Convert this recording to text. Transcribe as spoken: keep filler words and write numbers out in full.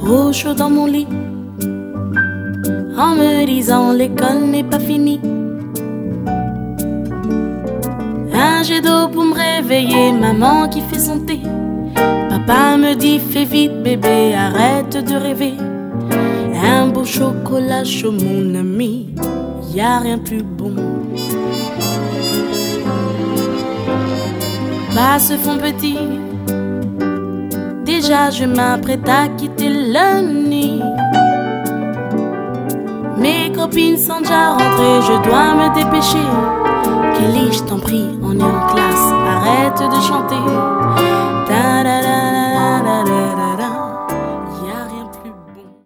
au chaud dans mon lit, en me disant l'école n'est pas finie. Un jet d'eau pour me réveiller, maman qui fait son thé. Papa me dit fais vite bébé, arrête de rêver. Un beau chocolat chaud mon ami, y a rien de plus bon. Pas se font petit, déjà je m'apprête à quitter le nid. Mes copines sont déjà rentrées, je dois me dépêcher. Kelly, je t'en prie, on est en classe, arrête de chanter. Ta -da -da.